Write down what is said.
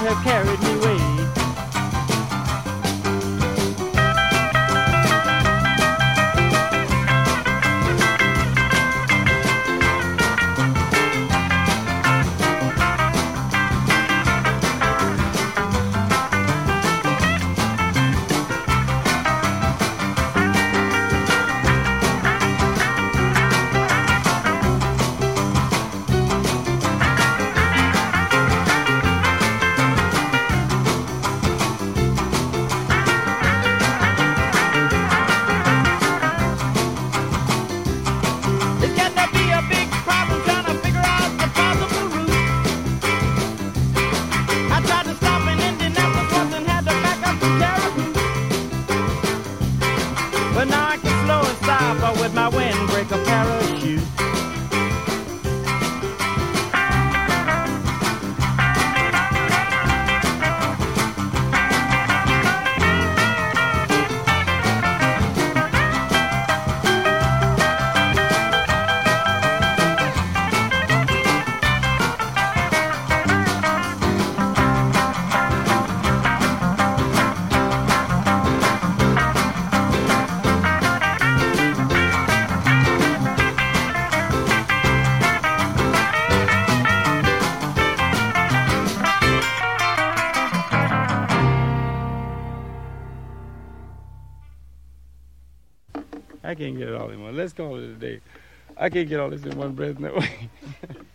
have carried me away. With my windbreaker parachute. I can't get it all in one. Let's call it a day. I can't get all this in one breath, no way.